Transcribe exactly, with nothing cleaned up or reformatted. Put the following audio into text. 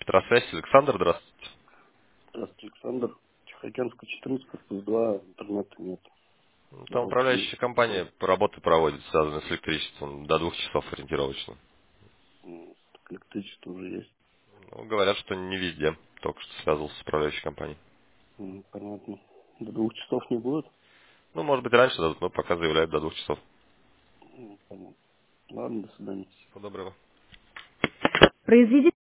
Электросвязь, Александр, здравствуйте. Здравствуйте, Александр. Тихоокеанская четырнадцать, корпус два, интернета нет. Ну, Там Рабочий управляющая часов. компания по работы проводит, связанные с электричеством, до двух часов ориентировочно. М, так электричество уже есть. Ну, говорят, что не везде. Только что связывался с управляющей компанией. М, Понятно. До двух часов не будет? Ну, может быть, раньше дадут, но пока заявляют до двух часов. М, Понятно. Ладно, до свидания. Всего доброго. Произведите